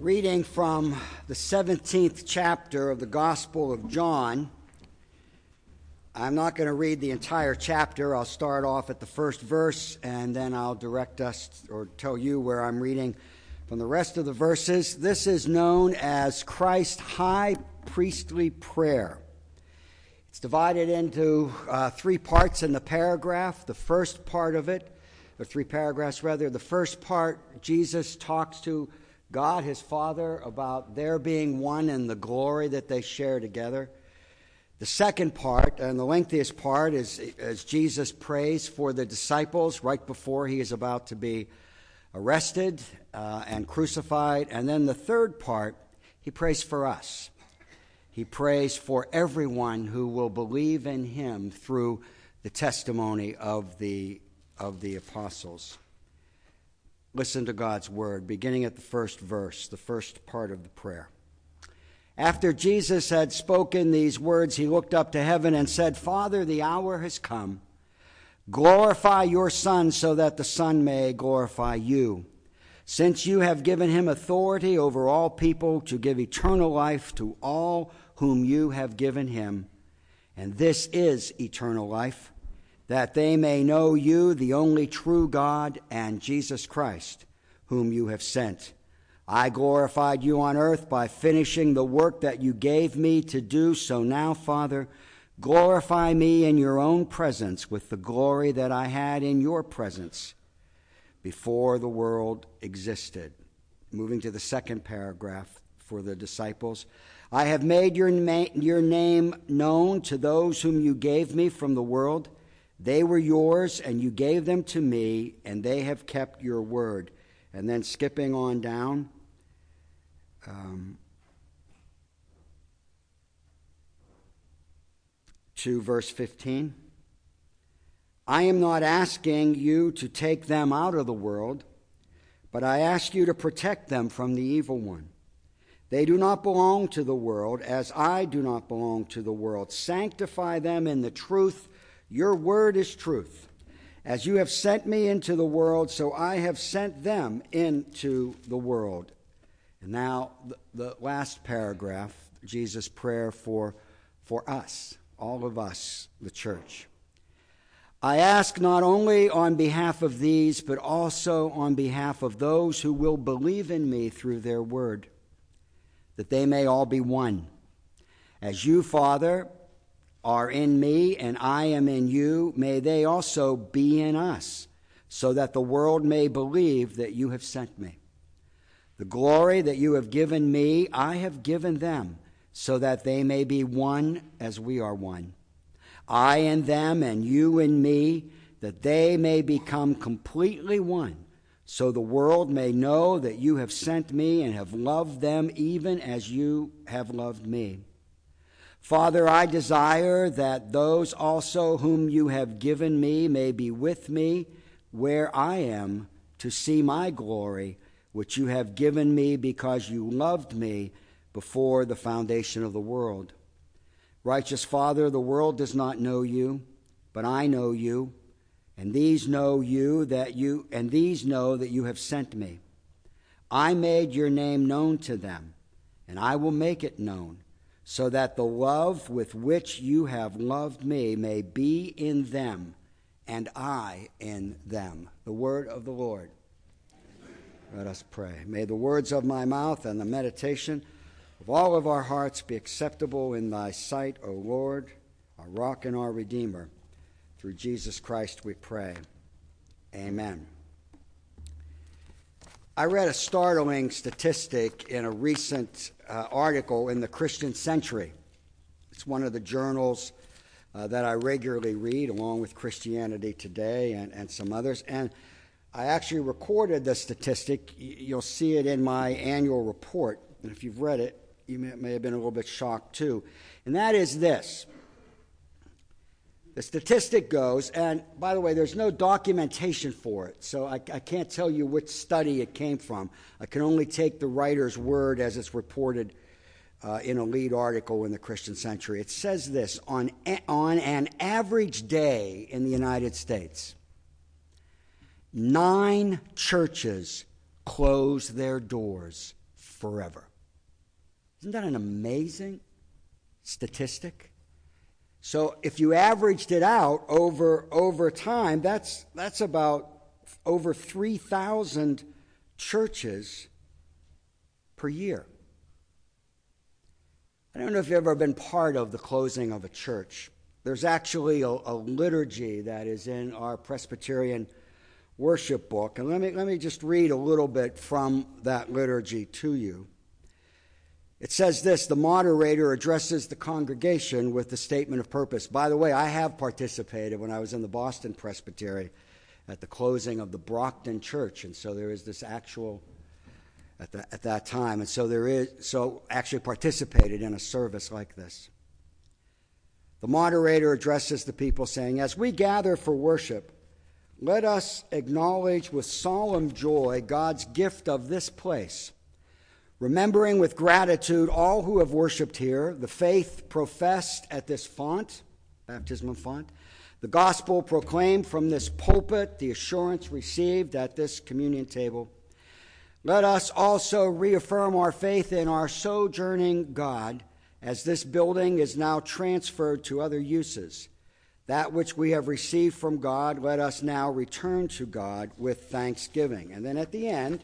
Reading from the 17th chapter of the Gospel of John. I'm not going to read the entire chapter. I'll start off at the first verse, and then I'll direct us or tell you where I'm reading from the rest of the verses. This is known as Christ's high priestly prayer. It's divided into three parts in the paragraph. The first part of it, or three paragraphs rather, the first part, Jesus talks to God, his Father, about their being one and the glory that they share together. The second part, and the lengthiest part, is as Jesus prays for the disciples right before he is about to be arrested and crucified. And then the third part, he prays for us. He prays for everyone who will believe in him through the testimony of the apostles. Listen to God's word, beginning at the first verse, the first part of the prayer. After Jesus had spoken these words, he looked up to heaven and said, Father, the hour has come. Glorify your Son so that the Son may glorify you. Since you have given him authority over all people to give eternal life to all whom you have given him. And this is eternal life, that they may know you, the only true God, and Jesus Christ, whom you have sent. I glorified you on earth by finishing the work that you gave me to do. So now, Father, glorify me in your own presence with the glory that I had in your presence before the world existed. Moving to the second paragraph for the disciples. I have made your name known to those whom you gave me from the world. They were yours, and you gave them to me, and they have kept your word. And then skipping on down, to verse 15. I am not asking you to take them out of the world, but I ask you to protect them from the evil one. They do not belong to the world, as I do not belong to the world. Sanctify them in the truth. Your word is truth. As you have sent me into the world, so I have sent them into the world. And now the last paragraph, Jesus' prayer for us, all of us, the church. I ask not only on behalf of these, but also on behalf of those who will believe in me through their word, that they may all be one. As you, Father, are in me and I am in you, may they also be in us, so that the world may believe that you have sent me. The glory that you have given me, I have given them, so that they may be one as we are one. I in them and you in me, that they may become completely one, so the world may know that you have sent me and have loved them even as you have loved me. Father, I desire that those also whom you have given me may be with me where I am, to see my glory, which you have given me because you loved me before the foundation of the world. Righteous Father, the world does not know you, but I know you, and these know that you have sent me. I made your name known to them, and I will make it known, so that the love with which you have loved me may be in them, and I in them. The word of the Lord. Let us pray. May the words of my mouth and the meditation of all of our hearts be acceptable in thy sight, O Lord, our rock and our Redeemer. Through Jesus Christ we pray. Amen. I read a startling statistic in a recent article in the Christian Century. It's one of the journals that I regularly read, along with Christianity Today and some others. And I actually recorded the statistic. You'll see it in my annual report. And if you've read it, you may have been a little bit shocked too. And that is this. The statistic goes, and by the way, there's no documentation for it, so I can't tell you which study it came from. I can only take the writer's word as it's reported in a lead article in the Christian Century. It says this: on an average day in the United States, 9 churches close their doors forever. Isn't that an amazing statistic? So if you averaged it out over time, that's about over 3,000 churches per year. I don't know if you've ever been part of the closing of a church. There's actually a liturgy that is in our Presbyterian worship book. And let me just read a little bit from that liturgy to you. It says this: the moderator addresses the congregation with the statement of purpose. By the way, I have participated when I was in the Boston Presbytery at the closing of the Brockton Church. And so there is this actual, at that time, and so actually participated in a service like this. The moderator addresses the people saying, as we gather for worship, let us acknowledge with solemn joy God's gift of this place, remembering with gratitude all who have worshiped here, the faith professed at this font, baptismal font, the gospel proclaimed from this pulpit, the assurance received at this communion table. Let us also reaffirm our faith in our sojourning God, as this building is now transferred to other uses. That which we have received from God, let us now return to God with thanksgiving. And then at the end,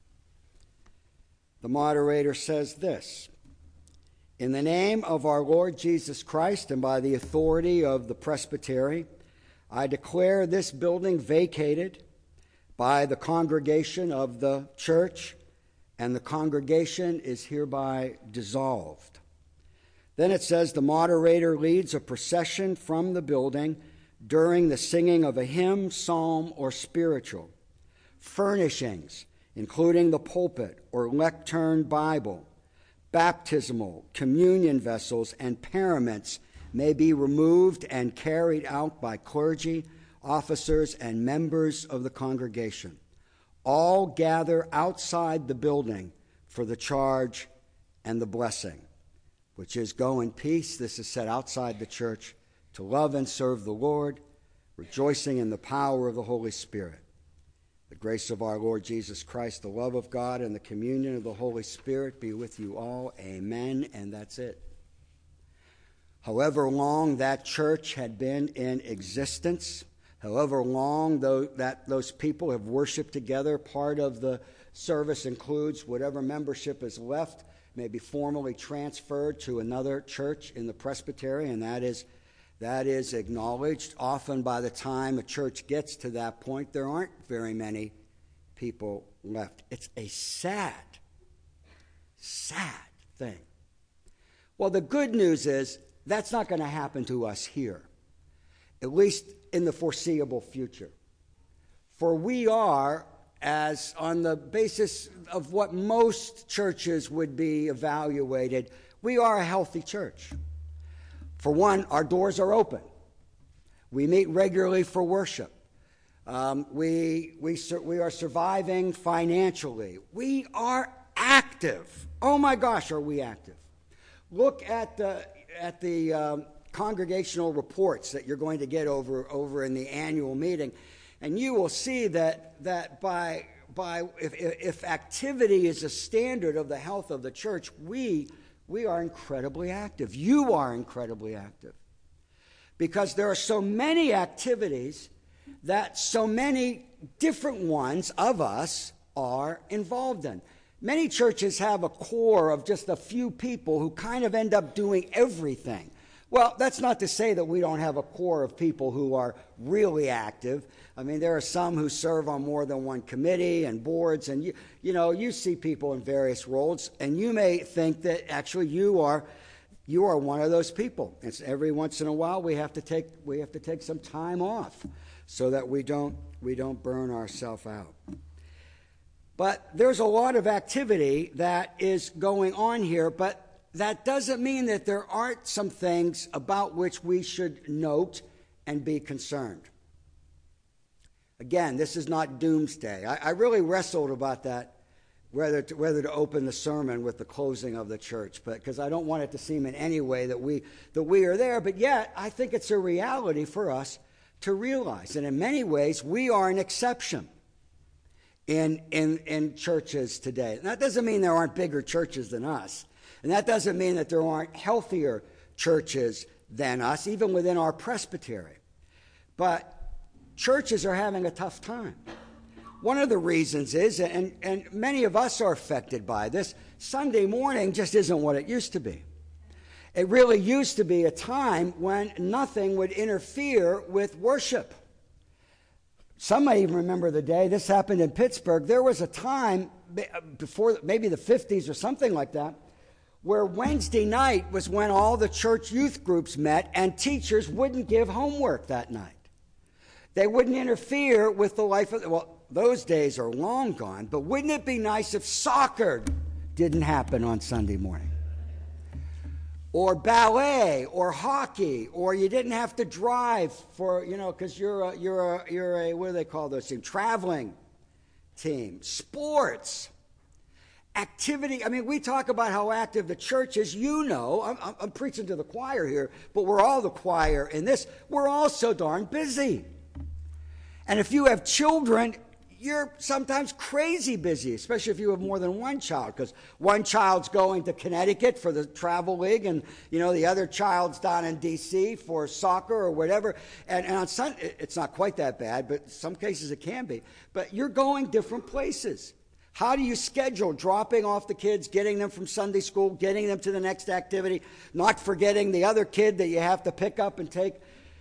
the moderator says this: in the name of our Lord Jesus Christ and by the authority of the presbytery, I declare this building vacated by the congregation of the church, and the congregation is hereby dissolved. Then it says the moderator leads a procession from the building during the singing of a hymn, psalm, or spiritual. Furnishings, including the pulpit or lectern Bible, baptismal, communion vessels, and paraments may be removed and carried out by clergy, officers, and members of the congregation. All gather outside the building for the charge and the blessing, which is go in peace. This is said outside the church, to love and serve the Lord, rejoicing in the power of the Holy Spirit. The grace of our Lord Jesus Christ, the love of God, and the communion of the Holy Spirit be with you all. Amen. And that's it. However long that church had been in existence, however long those people have worshiped together, part of the service includes whatever membership is left may be formally transferred to another church in the presbytery, and that is acknowledged. Often by the time a church gets to that point, there aren't very many people left. It's a sad thing. Well, the good news is that's not going to happen to us here, at least in the foreseeable future. For we are, as on the basis of what most churches would be evaluated, we are a healthy church. For one, our doors are open. We meet regularly for worship. We are surviving financially. We are active. Oh my gosh, are we active? Look at the congregational reports that you're going to get over in the annual meeting, and you will see that if activity is a standard of the health of the church, we are incredibly active. You are incredibly active. Because there are so many activities that so many different ones of us are involved in. Many churches have a core of just a few people who kind of end up doing everything. Well, that's not to say that we don't have a core of people who are really active. I mean, there are some who serve on more than one committee and boards, and you see people in various roles, and you may think that actually you are one of those people. It's every once in a while we have to take some time off so that we don't burn ourselves out. But there's a lot of activity that is going on here, but that doesn't mean that there aren't some things about which we should note and be concerned. Again, this is not doomsday. I really wrestled about that, whether to open the sermon with the closing of the church, but because I don't want it to seem in any way that we are there. But yet, I think it's a reality for us to realize. And in many ways, we are an exception. in churches today. And that doesn't mean there aren't bigger churches than us. And that doesn't mean that there aren't healthier churches than us, even within our presbytery. But churches are having a tough time. One of the reasons is, and many of us are affected by this, Sunday morning just isn't what it used to be. It really used to be a time when nothing would interfere with worship. Some might even remember the day, this happened in Pittsburgh, there was a time before maybe the 50s or something like that, where Wednesday night was when all the church youth groups met and teachers wouldn't give homework that night. They wouldn't interfere with the life of, well, those days are long gone, but wouldn't it be nice if soccer didn't happen on Sunday morning? Or ballet, or hockey, or you didn't have to drive for, because you're a, what do they call those things? Traveling team. Sports. Activity. I mean, we talk about how active the church is. I'm preaching to the choir here, but we're all the choir in this. We're all so darn busy. And if you have children, you're sometimes crazy busy, especially if you have more than one child, because one child's going to Connecticut for the travel league, and the other child's down in D.C. for soccer or whatever. And on Sunday, it's not quite that bad, but in some cases it can be. But you're going different places. How do you schedule dropping off the kids, getting them from Sunday school, getting them to the next activity, not forgetting the other kid that you have to pick up and take?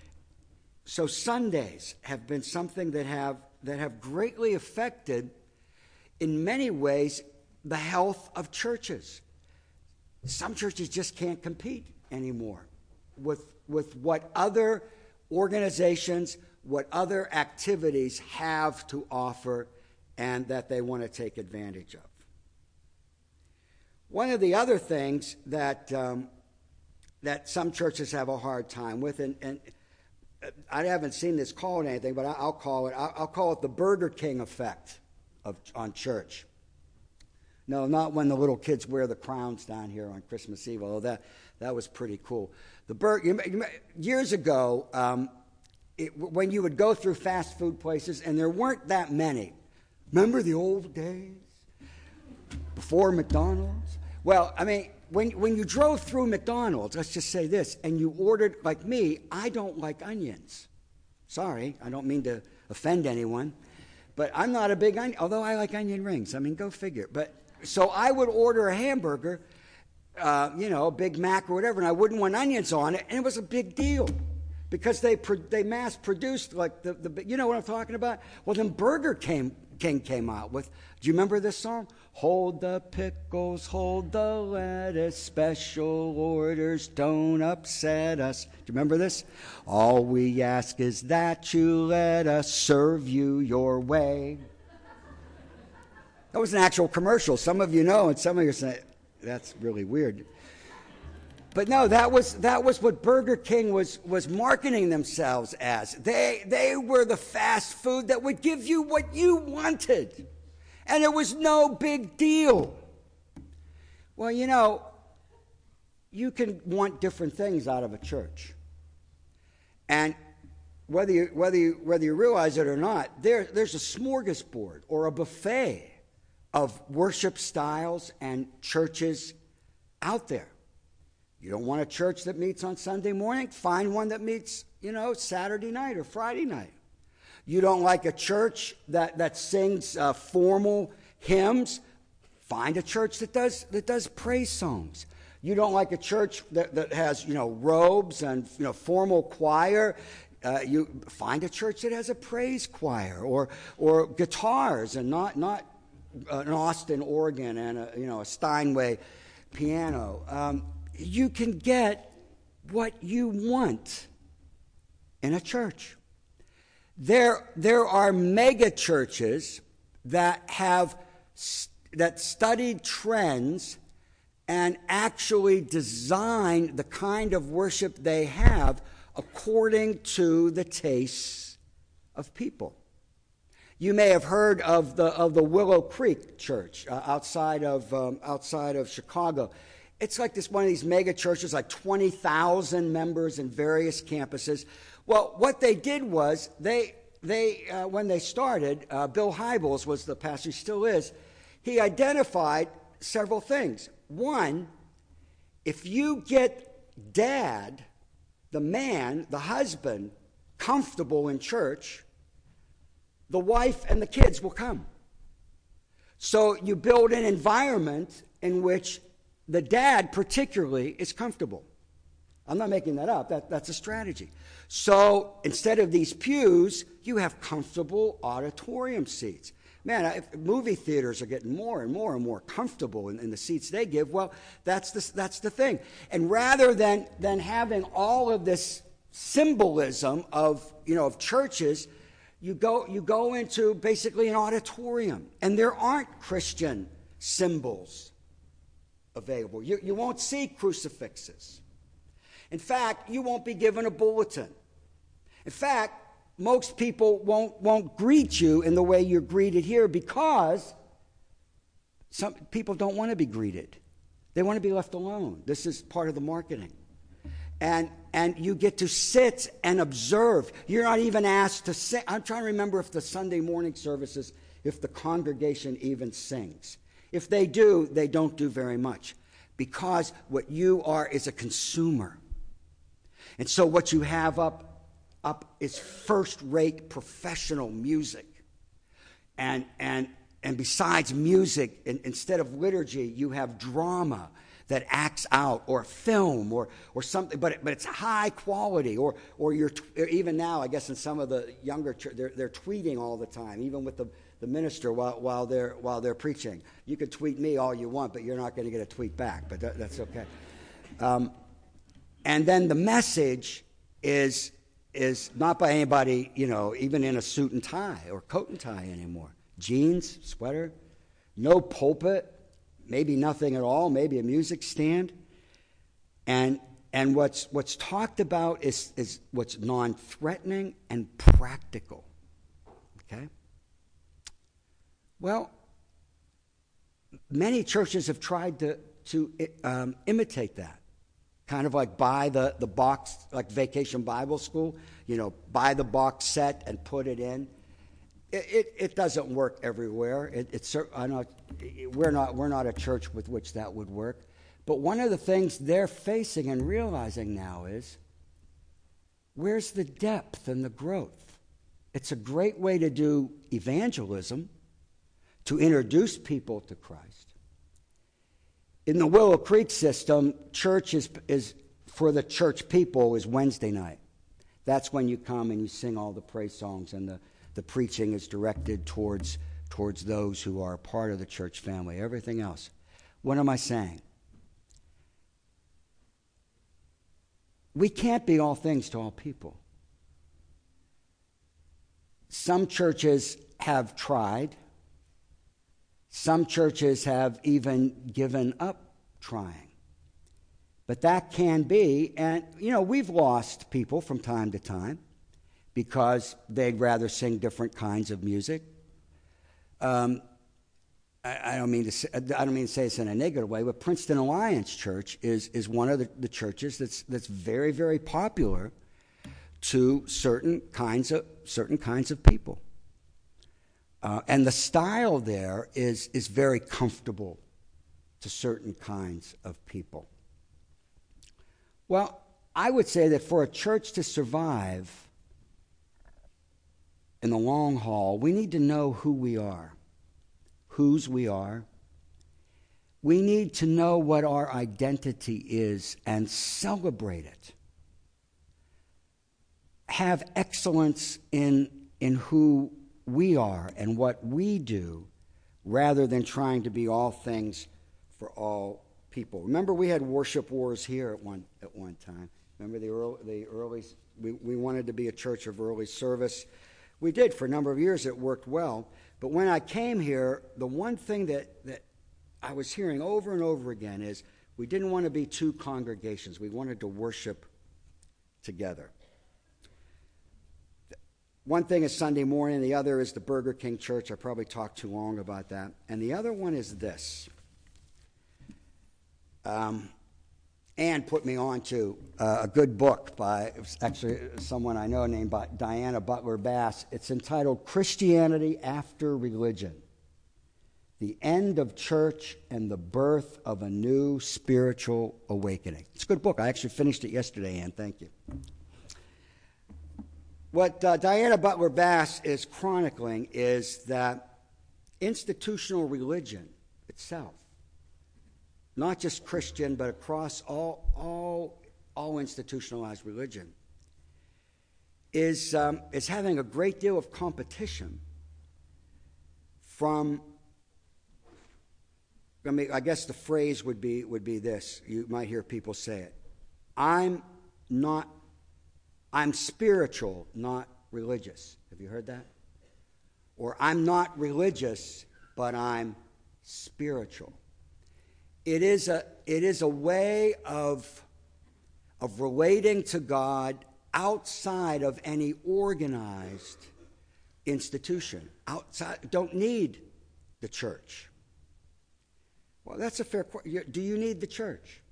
So Sundays have been something that have greatly affected, in many ways, the health of churches. Some churches just can't compete anymore with what other organizations, what other activities have to offer and that they want to take advantage of. One of the other things that some churches have a hard time with, and I haven't seen this called anything, but I'll call it the Burger King effect on church. No, not when the little kids wear the crowns down here on Christmas Eve, although that was pretty cool. Years ago, when you would go through fast food places, and there weren't that many. Remember the old days before McDonald's? Well, I mean, when you drove through McDonald's, let's just say this, and you ordered, like me, I don't like onions. Sorry, I don't mean to offend anyone, but I'm not a big onion, although I like onion rings. I mean, go figure. But so I would order a hamburger, a Big Mac or whatever, and I wouldn't want onions on it, and it was a big deal because they mass produced like the you know what I'm talking about? Well, then Burger King came out with, do you remember this song? Hold the pickles, hold the lettuce, special orders don't upset us. Do you remember this? All we ask is that you let us serve you your way. That was an actual commercial. Some of you know, and some of you say, that's really weird. But no, that was what Burger King was marketing themselves as. They were the fast food that would give you what you wanted. And it was no big deal. Well, you can want different things out of a church. And whether you realize it or not, there's a smorgasbord or a buffet of worship styles and churches out there. You don't want a church that meets on Sunday morning? Find one that meets, Saturday night or Friday night. You don't like a church that sings formal hymns? Find a church that does praise songs. You don't like a church that has, robes and, formal choir? You find a church that has a praise choir or guitars and not an Austin organ and a Steinway piano. You can get what you want in a church. There are mega churches that studied trends and actually design the kind of worship they have according to the tastes of people. You may have heard of the Willow Creek Church outside of Chicago. It's like one of these mega churches, like 20,000 members in various campuses. Well, what they did was they when they started, Bill Hybels was the pastor, he still is. He identified several things. One, if you get dad, the man, the husband, comfortable in church, the wife and the kids will come. So you build an environment in which the dad particularly is comfortable. I'm not making that up. That's a strategy. So instead of these pews, you have comfortable auditorium seats. Man, movie theaters are getting more and more and more comfortable in the seats they give. Well, that's the thing. And rather than having all of this symbolism of churches, you go into basically an auditorium, and there aren't Christian symbols available. You won't see crucifixes. In fact, you won't be given a bulletin. In fact, most people won't greet you in the way you're greeted here because some people don't want to be greeted. They want to be left alone. This is part of the marketing. And you get to sit and observe. You're not even asked to sing. I'm trying to remember if the Sunday morning services, if the congregation even sings. If they do, they don't do very much because what you are is a consumer. And so what you have up is first-rate professional music. And besides music, instead of liturgy, you have drama that acts out, or film, or something, but it's high quality, or you're even now, I guess in some of the younger church, they're tweeting all the time, even with the minister while they're preaching. You can tweet me all you want, but you're not going to get a tweet back. But that's okay. And then the message is not by anybody, even in a suit and tie or coat and tie anymore. Jeans, sweater, no pulpit. Maybe nothing at all, maybe a music stand. And what's talked about is what's non-threatening and practical. Okay? Well, many churches have tried to imitate that. Kind of like buy the box, like Vacation Bible School, buy the box set and put it in. It doesn't work everywhere. We're not a church with which that would work. But one of the things they're facing and realizing now is, where's the depth and the growth? It's a great way to do evangelism, to introduce people to Christ. In the Willow Creek system, church is for the church people is Wednesday night. That's when you come and you sing all the praise songs, and the preaching is directed towards those who are part of the church family. Everything else. What am I saying? We can't be all things to all people. Some churches have tried. Some churches have even given up trying. But that can be, and we've lost people from time to time because they'd rather sing different kinds of music. I don't mean to say this in a negative way, but Princeton Alliance Church is one of the churches that's very, very popular to certain kinds of people. And the style there is very comfortable to certain kinds of people. Well, I would say that for a church to survive in the long haul, we need to know who we are, whose we are. We need to know what our identity is and celebrate it. Have excellence in who we are and what we do, rather than trying to be all things for all people. Remember, we had worship wars here at one time. Remember the early we wanted to be a church of early service. We did for a number of years. It worked well. But when I came here, the one thing that I was hearing over and over again is we didn't want to be two congregations. We wanted to worship together. One thing is Sunday morning, the other is the Burger King Church. I probably talked too long about that. And the other one is this. Ann put me on to a good book by actually someone I know named Diana Butler Bass. It's entitled Christianity After Religion: The End of Church and the Birth of a New Spiritual Awakening. It's a good book. I actually finished it yesterday, Ann. Thank you. What Diana Butler Bass is chronicling is that institutional religion itself, not just Christian, but across all institutionalized religion, is having a great deal of competition from. I guess the phrase would be this. You might hear people say it: I'm spiritual, not religious. Have you heard that? Or I'm not religious, but I'm spiritual. It is a way of relating to God outside of any organized institution. Don't need the church. Well, that's a fair question. Do you need the church?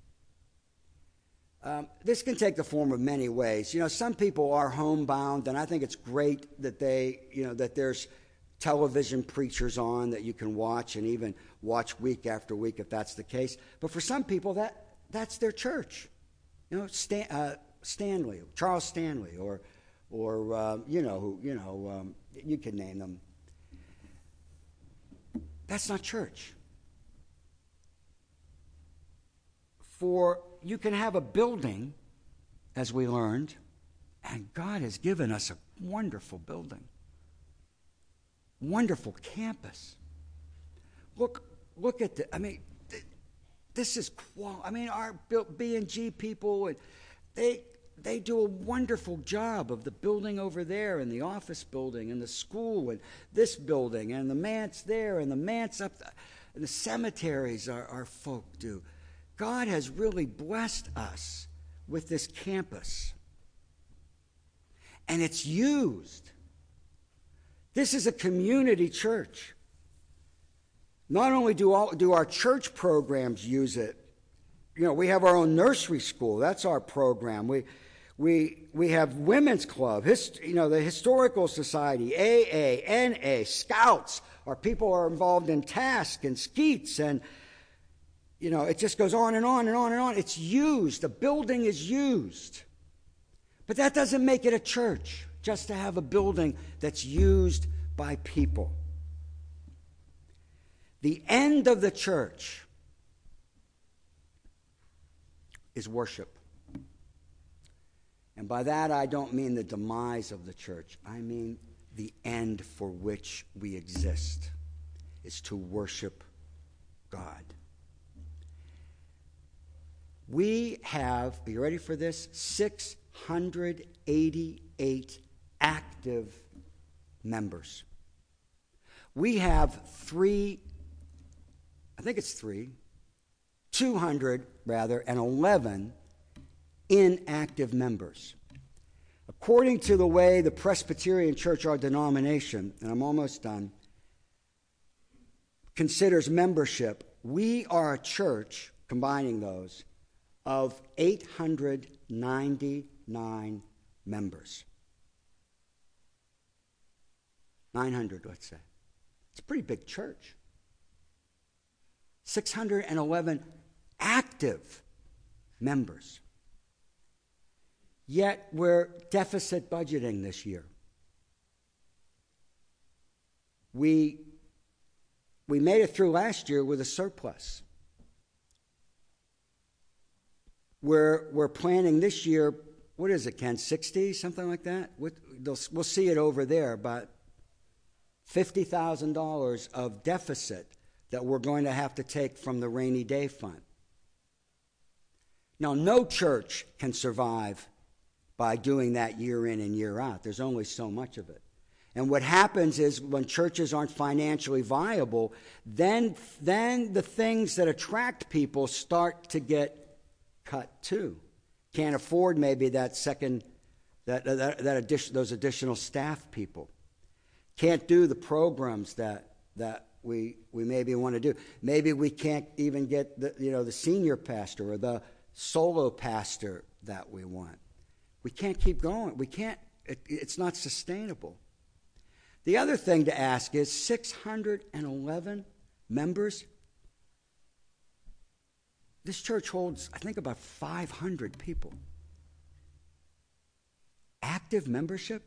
This can take the form of many ways. Some people are homebound, and I think it's great that that there's television preachers on that you can watch and even watch week after week if that's the case. But for some people, that's their church. Stanley, Charles Stanley, or you can name them. That's not church. For you can have a building, as we learned, and God has given us a wonderful building. Wonderful campus. Look at this is our B&G people, and they do a wonderful job of the building over there, and the office building, and the school, and this building, and the manse there, and the manse up, and the cemeteries our folk do. God has really blessed us with this campus, and it's used. This is a community church. Not only do our church programs use it, we have our own nursery school. That's our program. We have women's club, the historical society, AA, NA, scouts. Our people are involved in task and skeets, and it just goes on and on and on and on. It's used. The building is used. But that doesn't make it a church, just to have a building that's used by people. The end of the church is worship. And by that, I don't mean the demise of the church. I mean the end for which we exist is to worship God. We have, are you ready for this? 688 active members. We have 211 inactive members. According to the way the Presbyterian Church, our denomination, and I'm almost done, considers membership, we are a church, combining those, of 899 members. 900, let's say. It's a pretty big church. 611 active members. Yet we're deficit budgeting this year. We made it through last year with a surplus. We're planning this year, what is it, Ken, 60, something like that? We'll see it over there, about $50,000 of deficit that we're going to have to take from the rainy day fund. Now, no church can survive by doing that year in and year out. There's only so much of it. And what happens is when churches aren't financially viable, then the things that attract people start to get cut too. Can't afford maybe those additional staff people. Can't do the programs that we maybe want to do. Maybe we can't even get the senior pastor or the solo pastor that we want. We can't keep going. We can't, it's not sustainable. The other thing to ask is 611 members. This church holds, I think, about 500 people. Active membership?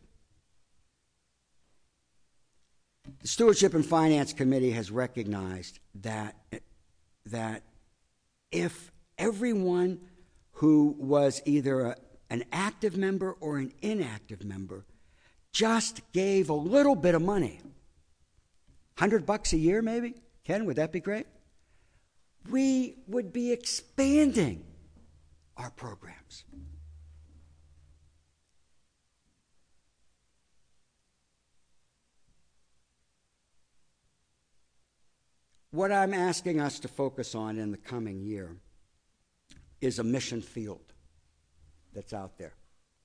The Stewardship and Finance Committee has recognized that if everyone who was either an active member or an inactive member just gave a little bit of money, $100 a year maybe, Ken, would that be great? We would be expanding our programs. What I'm asking us to focus on in the coming year is a mission field that's out there.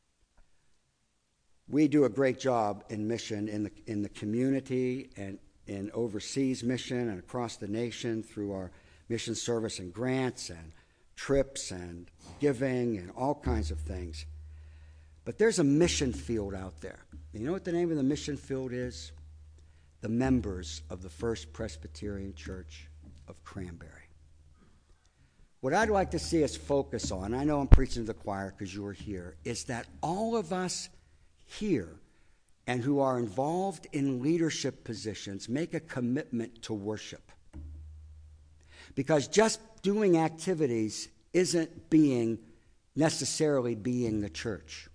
We do a great job in mission in the community and in overseas mission and across the nation through our mission service and grants and trips and giving and all kinds of things. But there's a mission field out there. You know what the name of the mission field is? The members of the First Presbyterian Church of Cranberry. What I'd like to see us focus on, I know I'm preaching to the choir because you're here, is that all of us here and who are involved in leadership positions make a commitment to worship. Because just doing activities isn't necessarily being the church.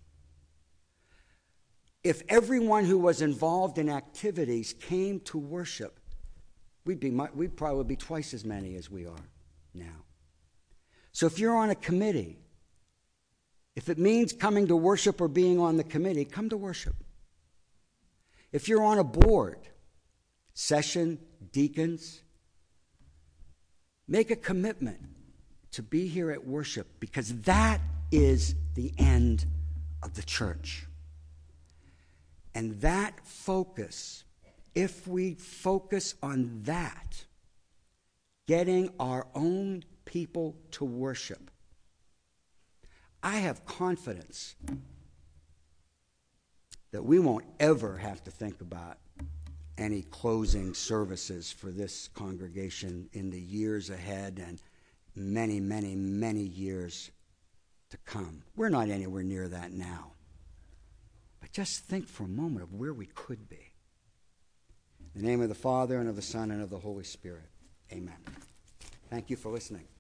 If everyone who was involved in activities came to worship, we'd probably be twice as many as we are now. So if you're on a committee, if it means coming to worship or being on the committee, come to worship. If you're on a board, session, deacons, make a commitment to be here at worship because that is the end of the church. And that focus, if we focus on that, getting our own people to worship, I have confidence that we won't ever have to think about any closing services for this congregation in the years ahead and many, many, many years to come. We're not anywhere near that now. But just think for a moment of where we could be. In the name of the Father, and of the Son, and of the Holy Spirit. Amen. Thank you for listening.